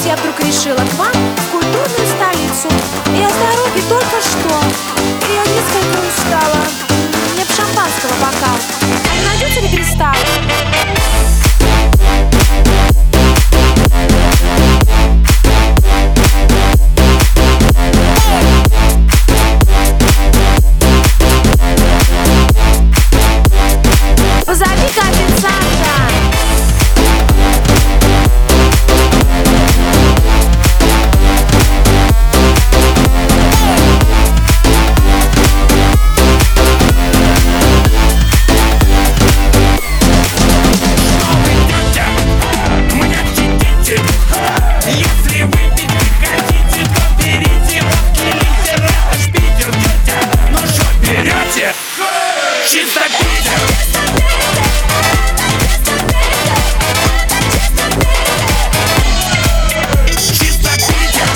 я вдруг решила к вам, в культурную столицу. Я с дороги только что, и я несколько устала. Мне б шампанского бокал. А не найдете ли кристалл? Позови-ка официанта. Если вы пить хотите, то берите водки, литер, это ж Питер, тетя. Ну что берете? Чисто Питер. Чисто Питер.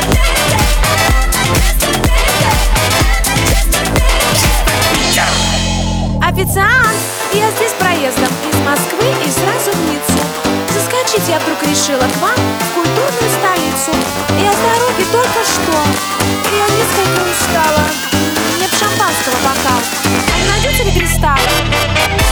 Чисто Питер. Официант, я здесь проездом из Москвы и сразу в Ниццу. Заскочить я вдруг решила к вам, в культурную столицу. Я с дороги только что, и я несколько устала. Мне б шампанского бокал. А не найдете ли кристалл?